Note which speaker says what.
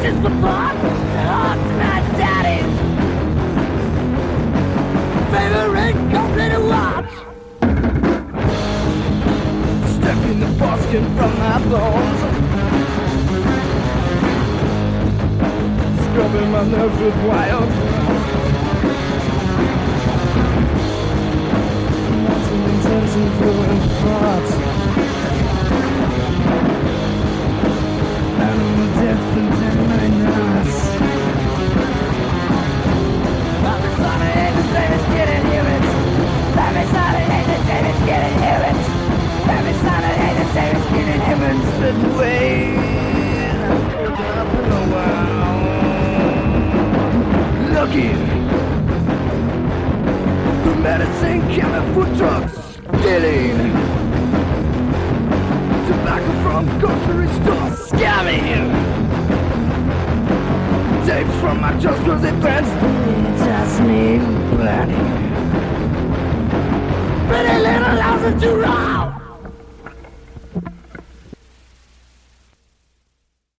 Speaker 1: is the part of my daddy's favorite complete watch. Stepping the foreskin from my bones, scrubbing my nerves with wild lots of intense and fluent thoughts. Animal death and my nuts. Every Sunday ain't the same as getting humans. Every Sunday ain't the same as getting humans. Every Sunday ain't the same as getting humans. But wait, up in the world, looking for medicine, killing food trucks, stealing tobacco from grocery stores, scamming tapes from my just cause it burns. Just me burning. Pretty little houses to run.